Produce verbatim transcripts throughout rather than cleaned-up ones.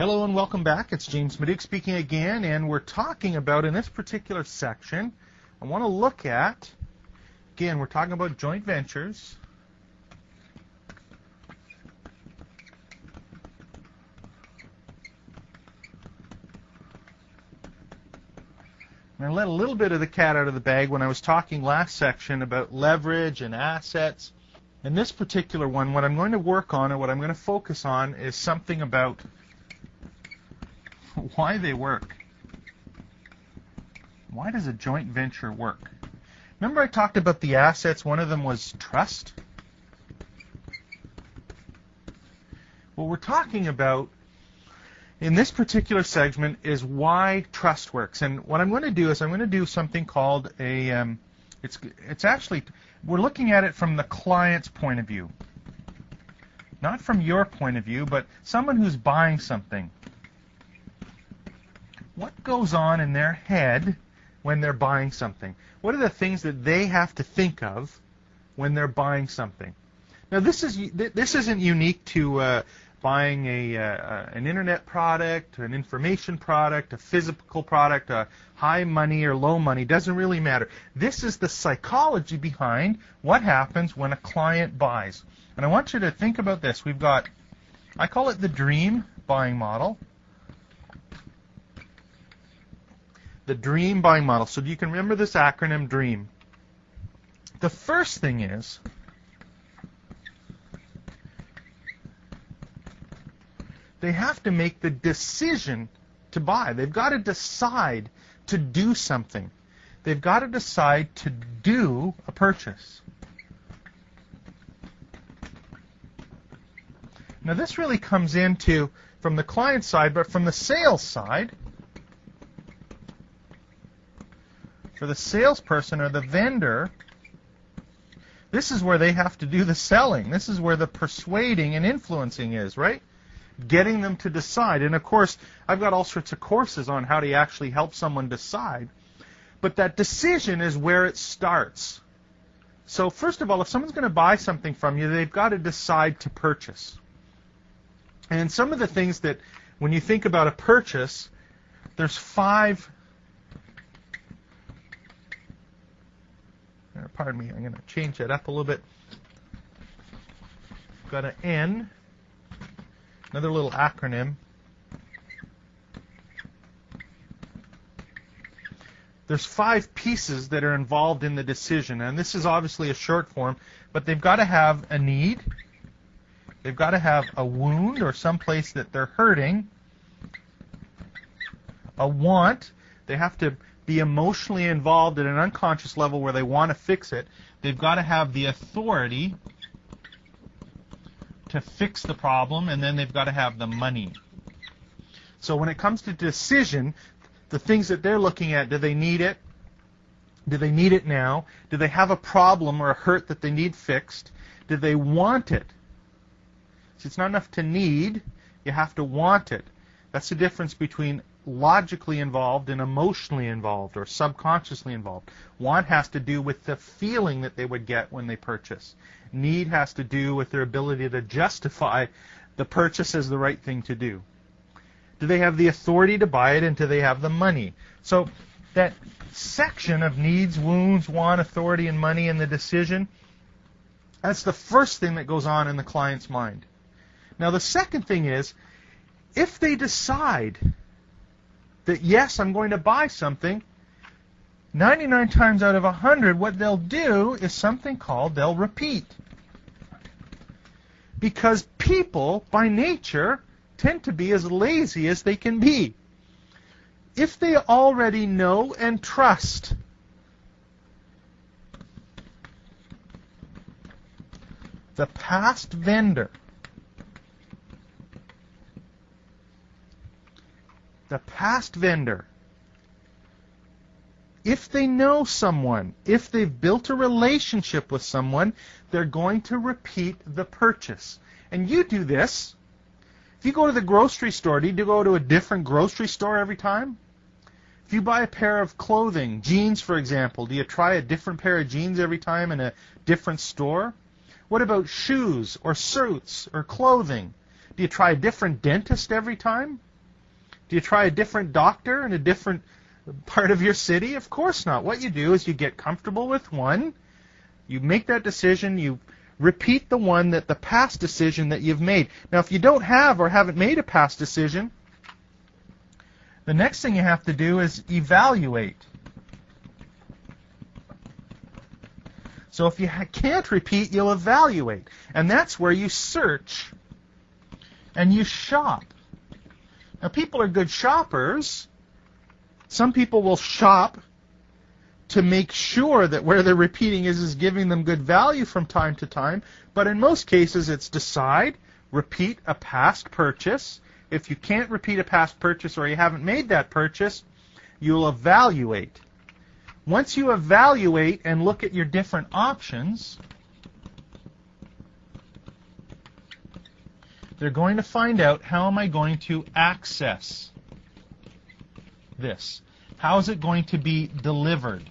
Hello and welcome back. It's James Maduke speaking again, and we're talking about, in this particular section, I want to look at, again, we're talking about joint ventures. And I let a little bit of the cat out of the bag when I was talking last section about leverage and assets. In this particular one, what I'm going to work on, or what I'm going to focus on, is something about why they work. Why does a joint venture work? Remember I talked about the assets, one of them was trust? What we're talking about in this particular segment is why trust works. And what I'm going to do is I'm going to do something called a, um, it's, it's actually, we're looking at it from the client's point of view. Not from your point of view, but someone who's buying something. What goes on in their head when they're buying something? What are the things that they have to think of when they're buying something? Now, this is this isn't unique to uh, buying a uh, an internet product, an information product, a physical product, a high money or low money. Doesn't really matter. This is the psychology behind what happens when a client buys. And I want you to think about this. We've got, I call it the dream buying model. The dream buying model. So you can remember this acronym DREAM. The first thing is they have to make the decision to buy. They've got to decide to do something. They've got to decide to do a purchase. Now this really comes into from the client side, but from the sales side, for the salesperson or the vendor, this is where they have to do the selling. This is where the persuading and influencing is, right? Getting them to decide. And of course, I've got all sorts of courses on how to actually help someone decide. But that decision is where it starts. So first of all, if someone's going to buy something from you, they've got to decide to purchase. And some of the things that, when you think about a purchase, there's five. Pardon me, I'm going to change that up a little bit. Got an N, another little acronym. There's five pieces that are involved in the decision, and this is obviously a short form, but they've got to have a need, they've got to have a wound or some place that they're hurting, a want, they have to be emotionally involved at an unconscious level where they want to fix it. They've got to have the authority to fix the problem, and then they've got to have the money. So when it comes to decision, the things that they're looking at, do they need it? Do they need it now? Do they have a problem or a hurt that they need fixed? Do they want it? So it's not enough to need, you have to want it. That's the difference between logically involved and emotionally involved or subconsciously involved. Want has to do with the feeling that they would get when they purchase. Need has to do with their ability to justify the purchase as the right thing to do. Do they have the authority to buy it, and do they have the money? So that section of needs, wounds, want, authority, and money in the decision, that's the first thing that goes on in the client's mind. Now the second thing is, if they decide that yes, I'm going to buy something, ninety-nine times out of one hundred, what they'll do is something called they'll repeat. Because people, by nature, tend to be as lazy as they can be. If they already know and trust the past vendor, the past vendor, if they know someone, if they've built a relationship with someone, they're going to repeat the purchase. And you do this. If you go to the grocery store, do you go to a different grocery store every time? If you buy a pair of clothing, jeans for example, do you try a different pair of jeans every time in a different store? What about shoes or suits or clothing? Do you try a different dentist every time? Do you try a different doctor in a different part of your city? Of course not. What you do is you get comfortable with one, you make that decision, you repeat the one that the past decision that you've made. Now, if you don't have or haven't made a past decision, the next thing you have to do is evaluate. So if you can't repeat, you'll evaluate. And that's where you search and you shop. Now, people are good shoppers. Some people will shop to make sure that where they're repeating is, is giving them good value from time to time. But in most cases, it's decide, repeat a past purchase. If you can't repeat a past purchase or you haven't made that purchase, you'll evaluate. Once you evaluate and look at your different options, they're going to find out, how am I going to access this? How is it going to be delivered?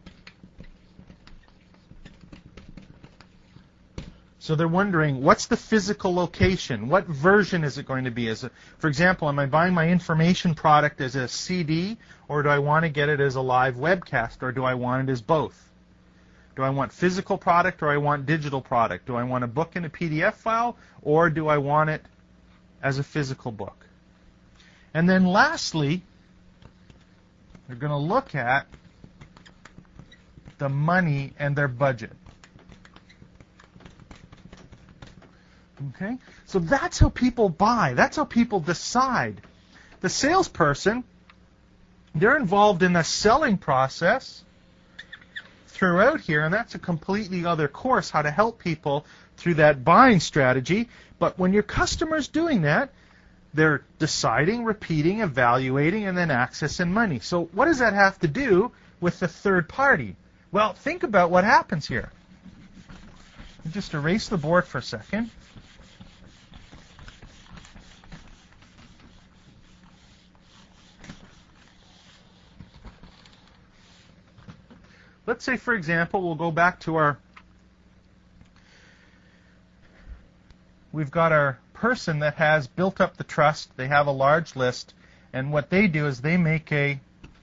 So they're wondering, what's the physical location? What version is it going to be? As a, for example, am I buying my information product as a C D, or do I want to get it as a live webcast, or do I want it as both? Do I want physical product, or I want digital product? Do I want a book in a P D F file, or do I want it as a physical book? And then lastly, they're going to look at the money and their budget. Okay? So that's how people buy. That's how people decide. The salesperson, they're involved in the selling process throughout here, and that's a completely other course, how to help people through that buying strategy. But when your customer's doing that, they're deciding, repeating, evaluating, and then accessing money. So what does that have to do with the third party? Well, think about what happens here. Just erase the board for a second. Let's say, for example, we'll go back to our, we've got our person that has built up the trust. They have a large list, and what they do is they make a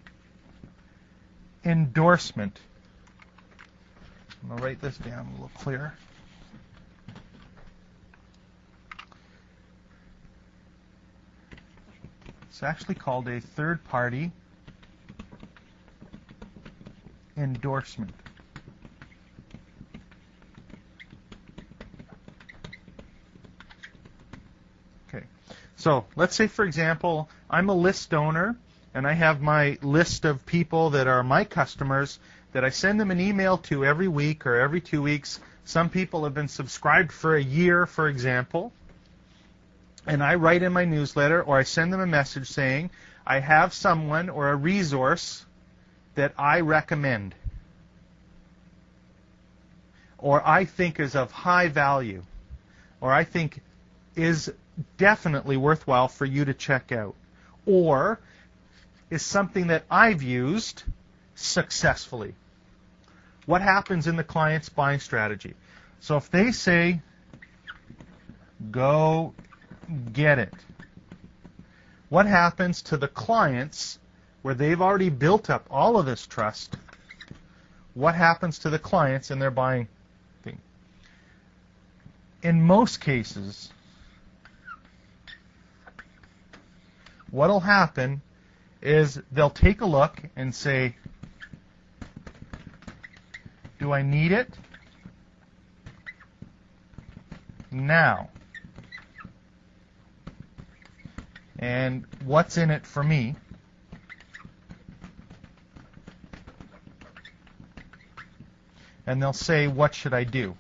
endorsement. I'm going to write this down a little clearer. It's actually called a third-party endorsement. Okay, so let's say, for example, I'm a list owner, and I have my list of people that are my customers that I send them an email to every week or every two weeks. Some people have been subscribed for a year, for example, and I write in my newsletter, or I send them a message saying, I have someone or a resource that I recommend, or I think is of high value, or I think is definitely worthwhile for you to check out, or is something that I've used successfully. What happens in the client's buying strategy? So if they say, go get it, what happens to the clients where they've already built up all of this trust? What happens to the clients in their buying thing? In most cases, what will happen is they'll take a look and say, do I need it now? And what's in it for me? And they'll say, what should I do?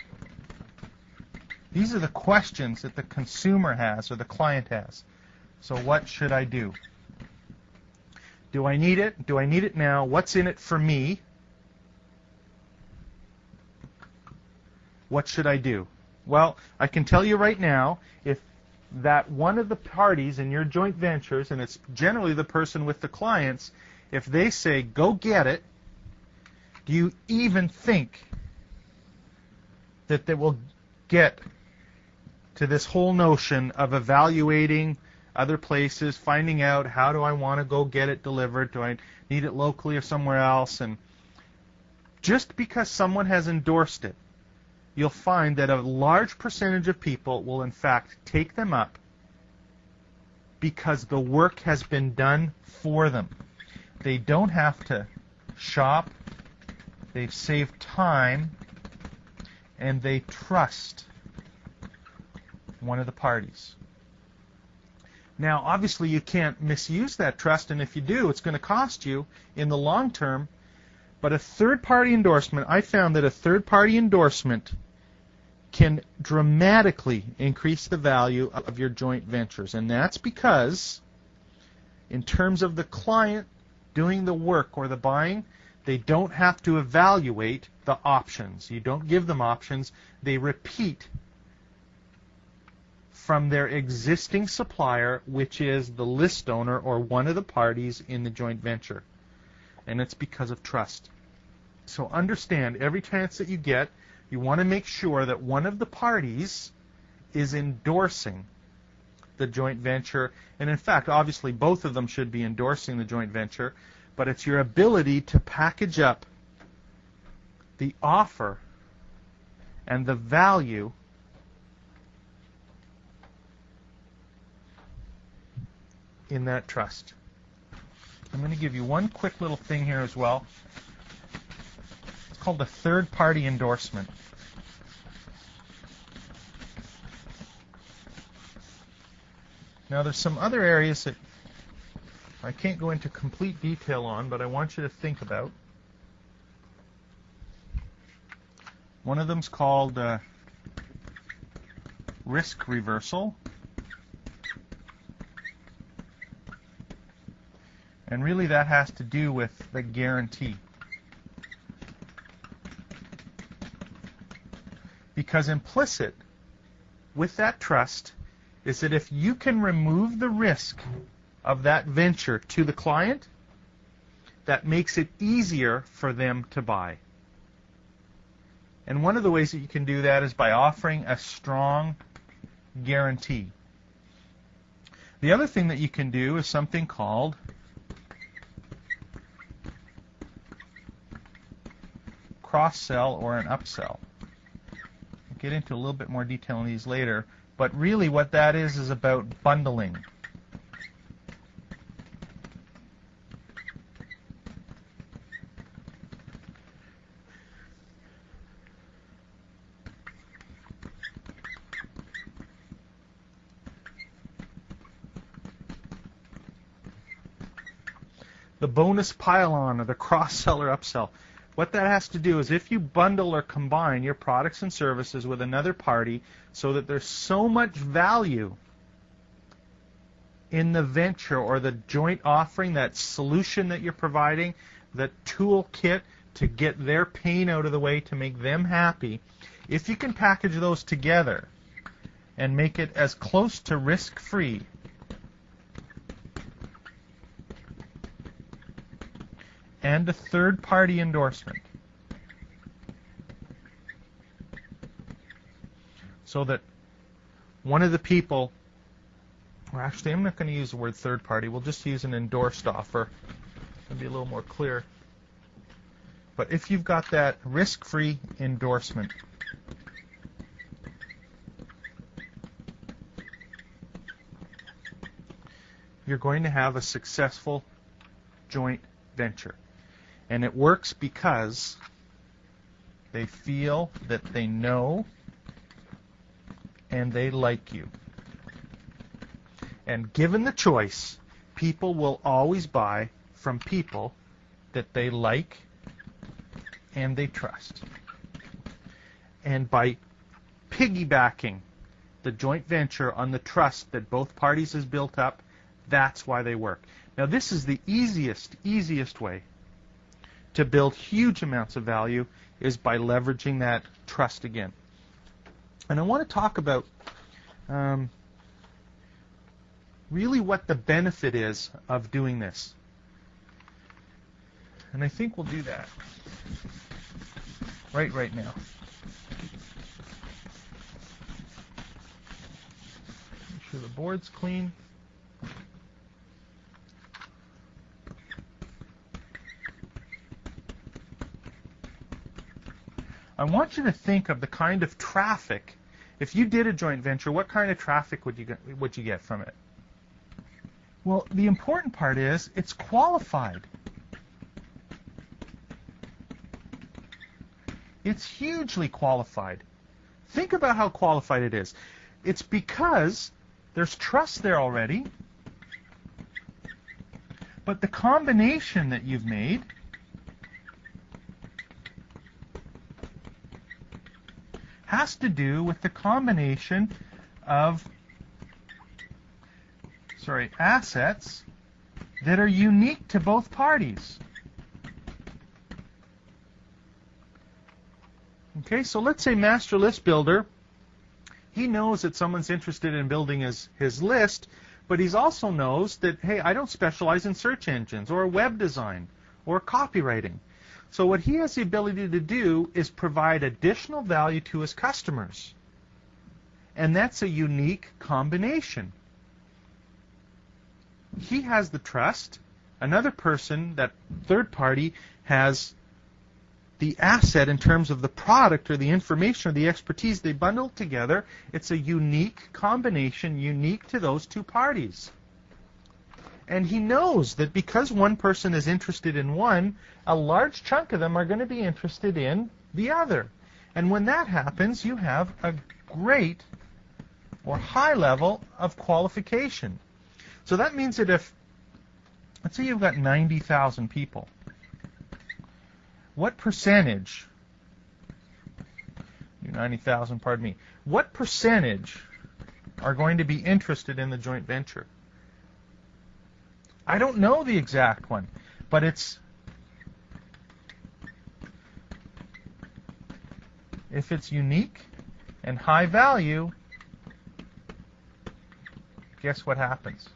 These are the questions that the consumer has or the client has. So what should I do? Do I need it? Do I need it now? What's in it for me? What should I do? Well, I can tell you right now, if that one of the parties in your joint ventures, and it's generally the person with the clients, if they say, go get it, do you even think that they will get to this whole notion of evaluating, other places, finding out how do I want to go get it delivered? Do I need it locally or somewhere else? And just because someone has endorsed it, you'll find that a large percentage of people will in fact take them up because the work has been done for them. They don't have to shop, they've saved time, and they trust one of the parties. Now, obviously, you can't misuse that trust, and if you do, it's going to cost you in the long term. But a third-party endorsement, I found that a third-party endorsement can dramatically increase the value of your joint ventures. And that's because, in terms of the client doing the work or the buying, they don't have to evaluate the options. You don't give them options. They repeat from their existing supplier, which is the list owner or one of the parties in the joint venture. And it's because of trust. So understand, every chance that you get, you want to make sure that one of the parties is endorsing the joint venture. And in fact, obviously, both of them should be endorsing the joint venture. But it's your ability to package up the offer and the value in that trust. I'm going to give you one quick little thing here as well. It's called the third-party endorsement. Now, there's some other areas that I can't go into complete detail on, but I want you to think about. One of them's called uh, risk reversal. And really that has to do with the guarantee. Because implicit with that trust is that if you can remove the risk of that venture to the client, that makes it easier for them to buy. And one of the ways that you can do that is by offering a strong guarantee. The other thing that you can do is something called cross-sell or an upsell. I'll get into a little bit more detail on these later, but really what that is is about bundling. The bonus pile-on or the cross-sell or upsell. What that has to do is if you bundle or combine your products and services with another party so that there's so much value in the venture or the joint offering, that solution that you're providing, the toolkit to get their pain out of the way to make them happy, if you can package those together and make it as close to risk-free and a third-party endorsement, so that one of the people, or actually I'm not going to use the word third-party, we'll just use an endorsed offer. It'll be a little more clear. But if you've got that risk-free endorsement, you're going to have a successful joint venture. And it works because they feel that they know and they like you. And given the choice, people will always buy from people that they like and they trust. And by piggybacking the joint venture on the trust that both parties has built up, that's why they work. Now, this is the easiest, easiest way to build huge amounts of value, is by leveraging that trust again. And I want to talk about um, really what the benefit is of doing this. And I think we'll do that right right now. Make sure the board's clean. I want you to think of the kind of traffic. If you did a joint venture, what kind of traffic would you get, would you get from it? Well, the important part is it's qualified. It's hugely qualified. Think about how qualified it is. It's because there's trust there already, but the combination that you've made has to do with the combination of sorry, assets that are unique to both parties. Okay, so let's say Master List Builder, he knows that someone's interested in building his, his list, but he also knows that, hey, I don't specialize in search engines or web design or copywriting. So what he has the ability to do is provide additional value to his customers. And that's a unique combination. He has the trust. Another person, that third party, has the asset in terms of the product or the information or the expertise they bundled together. It's a unique combination, unique to those two parties. And he knows that because one person is interested in one, a large chunk of them are going to be interested in the other. And when that happens, you have a great or high level of qualification. So that means that if, let's say you've got ninety thousand people, what percentage, ninety thousand, pardon me, what percentage are going to be interested in the joint venture? I don't know the exact one, but it's, if it's unique and high value, guess what happens?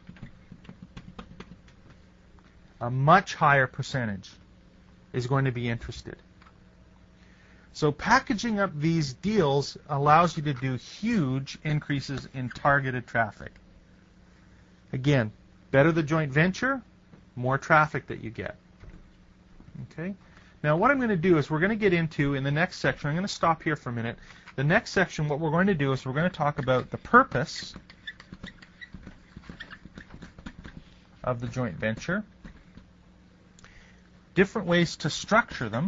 A much higher percentage is going to be interested. So packaging up these deals allows you to do huge increases in targeted traffic. Again, better the joint venture, more traffic that you get. Okay? Now what I'm going to do is we're going to get into, in the next section, I'm going to stop here for a minute. The next section, what we're going to do is we're going to talk about the purpose of the joint venture, different ways to structure them,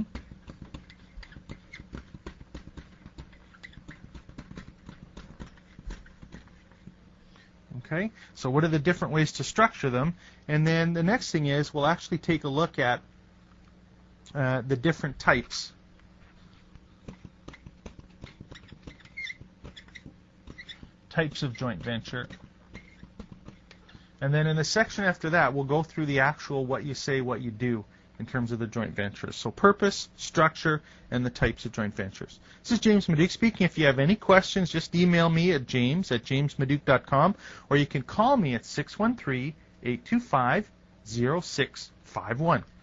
okay? So what are the different ways to structure them? And then the next thing is we'll actually take a look at uh, the different types. Types of joint venture. And then in the section after that, we'll go through the actual what you say, what you do in terms of the joint ventures. So purpose, structure, and the types of joint ventures. This is James Maduke speaking. If you have any questions, just email me at james at james maduke dot com, or you can call me at six one three, eight two five, zero six five one.